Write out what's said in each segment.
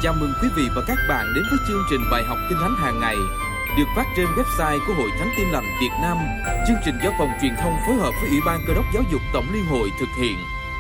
Chào mừng quý vị và các bạn đến với chương trình bài học Kinh Thánh hàng ngày được phát trên website của Hội Thánh Tin Lành Việt Nam. Chương trình do Phòng Truyền thông phối hợp với Ủy ban Cơ đốc Giáo dục Tổng Liên hội thực hiện.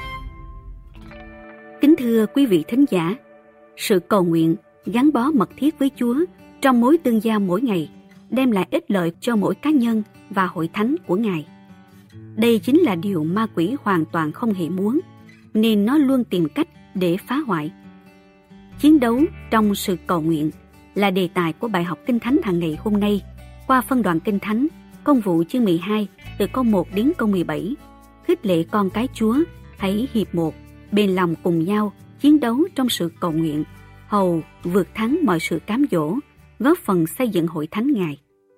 Kính thưa quý vị thính giả, sự cầu nguyện gắn bó mật thiết với Chúa trong mối tương giao mỗi ngày đem lại ích lợi cho mỗi cá nhân và hội thánh của Ngài. Đây chính là điều ma quỷ hoàn toàn không hề muốn, nên nó luôn tìm cách để phá hoại. Chiến đấu trong sự cầu nguyện là đề tài của bài học Kinh Thánh hàng ngày hôm nay qua phân đoạn Kinh Thánh Công vụ chương 12 từ câu 1 đến câu 17. Khích lệ con cái Chúa hãy hiệp một, bền lòng cùng nhau chiến đấu trong sự cầu nguyện, hầu vượt thắng mọi sự cám dỗ, góp phần xây dựng hội thánh Ngài.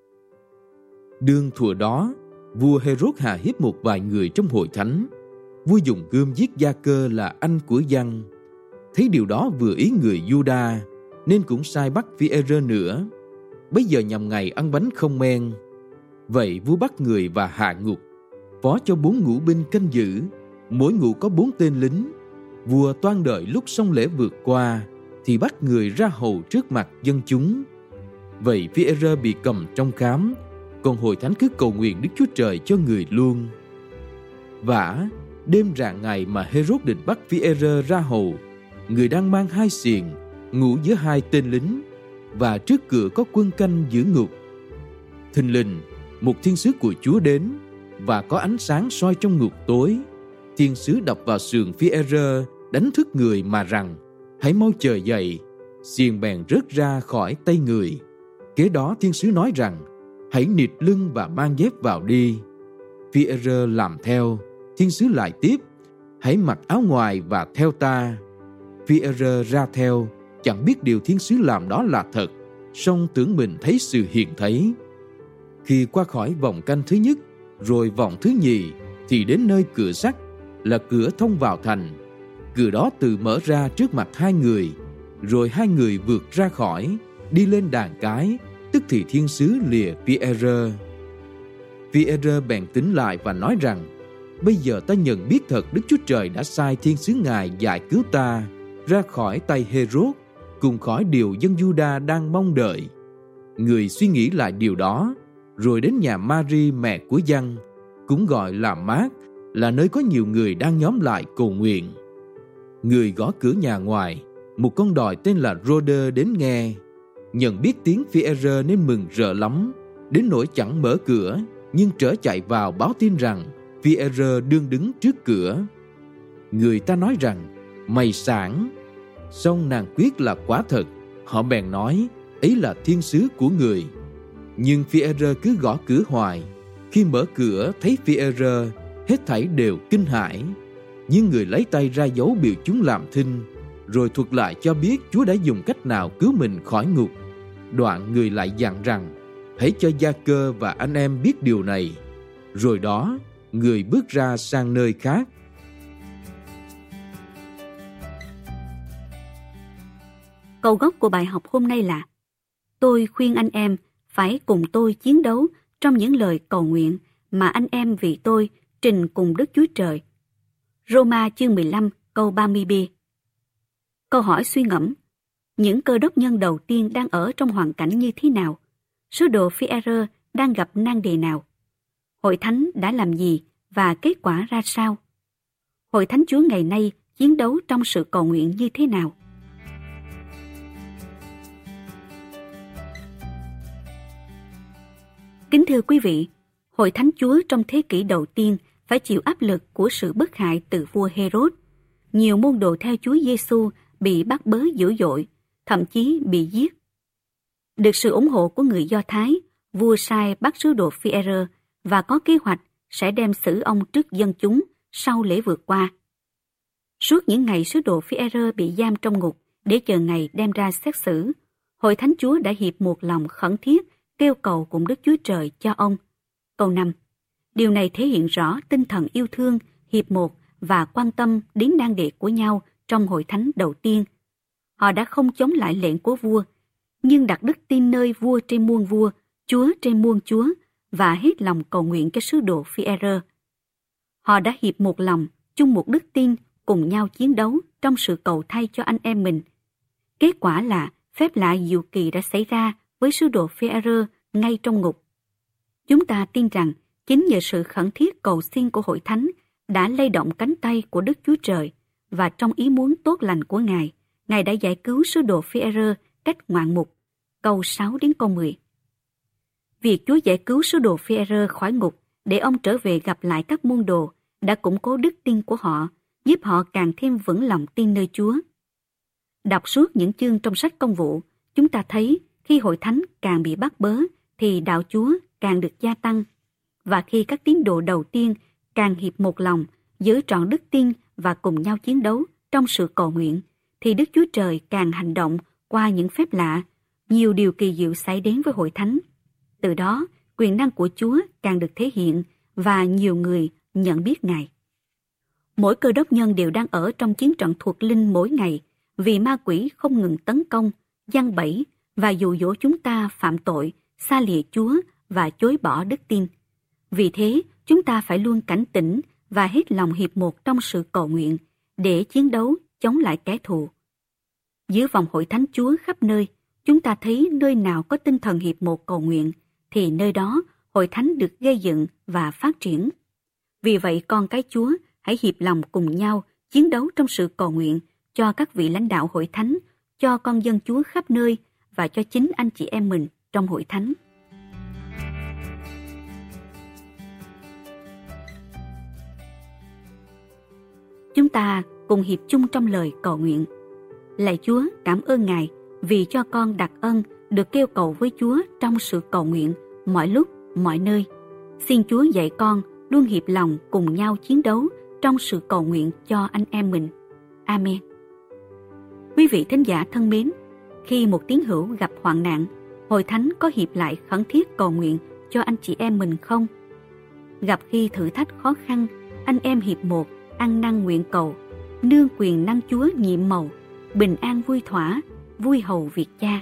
Đương thuở đó, vua Hê-rốt hà hiếp một vài người trong hội thánh. Vua dùng gươm giết Gia-cơ là anh của Giăng. Thấy điều đó vừa ý người Giu-đa, nên cũng sai bắt Phi-e-rơ nữa. Bây giờ nhằm ngày ăn bánh không men. Vậy vua bắt người và hạ ngục, phó cho 4 ngũ binh canh giữ, mỗi ngũ có 4 tên lính. Vua toan đợi lúc xong lễ vượt qua, thì bắt người ra hầu trước mặt dân chúng. Vậy Phi-e-rơ bị cầm trong khám, còn hội thánh cứ cầu nguyện Đức Chúa Trời cho người luôn. Vả, đêm rạng ngày mà Hê-rốt định bắt Phi-e-rơ ra hầu, người đang mang 2 xiềng, ngủ giữa 2 tên lính, và trước cửa có quân canh giữ ngục. Thình lình, một thiên sứ của Chúa đến, và có ánh sáng soi trong ngục tối. Thiên sứ đập vào sườn Phi-e-rơ, đánh thức người mà rằng: hãy mau chời dậy. Xiềng bèn rớt ra khỏi tay người. Kế đó thiên sứ nói rằng: hãy nịt lưng và mang dép vào đi. Phi-e-rơ làm theo. Thiên sứ lại tiếp: hãy mặc áo ngoài và theo ta. Phi-e-rơ ra theo, chẳng biết điều thiên sứ làm đó là thật, song tưởng mình thấy sự hiện thấy. Khi qua khỏi vòng canh thứ nhất, rồi vòng thứ nhì, thì đến nơi cửa sắt, là cửa thông vào thành. Cửa đó tự mở ra trước mặt 2 người, rồi 2 người vượt ra khỏi, đi lên đàn cái, tức thì thiên sứ lìa Phi-e-rơ. Phi-e-rơ bèn tính lại và nói rằng: bây giờ ta nhận biết thật Đức Chúa Trời đã sai thiên sứ Ngài giải cứu ta ra khỏi tay Hê-rốt, cùng khỏi điều dân Giu-đa đang mong đợi. Người suy nghĩ lại điều đó, rồi đến nhà Ma-ri mẹ của Giăng, cũng gọi là Mát, là nơi có nhiều người đang nhóm lại cầu nguyện. Người gõ cửa nhà ngoài, một con đòi tên là Rô-đơ đến nghe. Nhận biết tiếng Phi-e-rơ nên mừng rỡ lắm, đến nỗi chẳng mở cửa, nhưng trở chạy vào báo tin rằng Phi-e-rơ đương đứng trước cửa. Người ta nói rằng: mày sảng. Song nàng quyết là quả thật. Họ bèn nói: ấy là thiên sứ của người. Nhưng Phi-e-rơ cứ gõ cửa hoài. Khi mở cửa thấy Phi-e-rơ, hết thảy đều kinh hãi. Nhưng người lấy tay ra dấu biểu chúng làm thinh, rồi thuật lại cho biết Chúa đã dùng cách nào cứu mình khỏi ngục. Đoạn người lại dặn rằng: hãy cho Gia-cơ và anh em biết điều này. Rồi đó, người bước ra sang nơi khác. Câu gốc của bài học hôm nay là: tôi khuyên anh em phải cùng tôi chiến đấu trong những lời cầu nguyện mà anh em vì tôi trình cùng Đức Chúa Trời. Roma chương 15 câu 30b. Câu hỏi suy ngẫm: những cơ đốc nhân đầu tiên đang ở trong hoàn cảnh như thế nào? Sứ đồ Phi-e-rơ đang gặp nan đề nào? Hội thánh đã làm gì và kết quả ra sao? Hội thánh Chúa ngày nay chiến đấu trong sự cầu nguyện như thế nào? Kính thưa quý vị, Hội thánh Chúa trong thế kỷ đầu tiên phải chịu áp lực của sự bức hại từ vua Hê-rốt. Nhiều môn đồ theo Chúa Giêsu bị bắt bớ dữ dội, thậm chí bị giết. Được sự ủng hộ của người Do Thái, vua sai bắt sứ đồ Phi-e-rơ và có kế hoạch sẽ đem xử ông trước dân chúng sau lễ vượt qua. Suốt những ngày sứ đồ Phi-e-rơ bị giam trong ngục để chờ ngày đem ra xét xử, Hội thánh Chúa đã hiệp một lòng khẩn thiết kêu cầu cùng Đức Chúa Trời cho ông. Câu 5. Điều này thể hiện rõ tinh thần yêu thương, hiệp một và quan tâm đến nan đề của nhau trong hội thánh đầu tiên. Họ đã không chống lại lệnh của vua, nhưng đặt đức tin nơi vua trên muôn vua, Chúa trên muôn Chúa, và hết lòng cầu nguyện cho sứ đồ Phi-e-rơ. Họ đã hiệp một lòng, chung một đức tin, cùng nhau chiến đấu trong sự cầu thay cho anh em mình. Kết quả là phép lạ diệu kỳ đã xảy ra với sứ đồ Phi-e-rơ ngay trong ngục. Chúng ta tin rằng chính nhờ sự khẩn thiết cầu xin của hội thánh đã lay động cánh tay của Đức Chúa Trời, và trong ý muốn tốt lành của Ngài, Ngài đã giải cứu sứ đồ Phi-e-rơ cách ngoạn mục. Câu 6 đến câu 10. Việc Chúa giải cứu sứ đồ Phi-e-rơ khỏi ngục để ông trở về gặp lại các môn đồ đã củng cố đức tin của họ, giúp họ càng thêm vững lòng tin nơi Chúa. Đọc suốt những chương trong sách Công vụ, chúng ta thấy khi hội thánh càng bị bắt bớ thì đạo Chúa càng được gia tăng, và khi các tín đồ đầu tiên càng hiệp một lòng, giữ trọn đức tin và cùng nhau chiến đấu trong sự cầu nguyện, thì Đức Chúa Trời càng hành động qua những phép lạ, nhiều điều kỳ diệu xảy đến với hội thánh. Từ đó, quyền năng của Chúa càng được thể hiện và nhiều người nhận biết Ngài. Mỗi cơ đốc nhân đều đang ở trong chiến trận thuộc linh mỗi ngày, vì ma quỷ không ngừng tấn công, giăng bẫy và dụ dỗ chúng ta phạm tội, xa lìa Chúa và chối bỏ đức tin. Vì thế, chúng ta phải luôn cảnh tỉnh và hết lòng hiệp một trong sự cầu nguyện để chiến đấu chống lại kẻ thù. Giữa vòng hội thánh Chúa khắp nơi, chúng ta thấy nơi nào có tinh thần hiệp một cầu nguyện thì nơi đó hội thánh được gây dựng và phát triển. Vì vậy, con cái Chúa hãy hiệp lòng cùng nhau chiến đấu trong sự cầu nguyện cho các vị lãnh đạo hội thánh, cho con dân Chúa khắp nơi và cho chính anh chị em mình trong hội thánh. Chúng ta cùng hiệp chung trong lời cầu nguyện. Lạy Chúa, cảm ơn Ngài vì cho con đặc ân được kêu cầu với Chúa trong sự cầu nguyện mọi lúc, mọi nơi. Xin Chúa dạy con luôn hiệp lòng cùng nhau chiến đấu trong sự cầu nguyện cho anh em mình. Amen. Quý vị thính giả thân mến, khi một tín hữu gặp hoạn nạn, hội thánh có hiệp lại khẩn thiết cầu nguyện cho anh chị em mình không? Gặp khi thử thách khó khăn, anh em hiệp một, ăn năn nguyện cầu, nương quyền năng Chúa nhiệm màu, bình an vui thỏa, vui hầu việc Cha.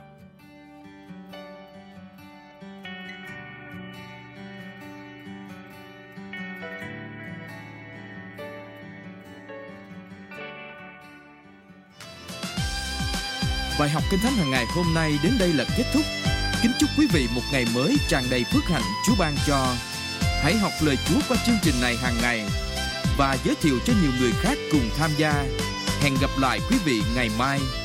Bài học Kinh Thánh hàng ngày hôm nay đến đây là kết thúc. Kính chúc quý vị một ngày mới tràn đầy phước hạnh Chúa ban cho. Hãy học lời Chúa qua chương trình này hàng ngày và giới thiệu cho nhiều người khác cùng tham gia. Hẹn gặp lại quý vị ngày mai.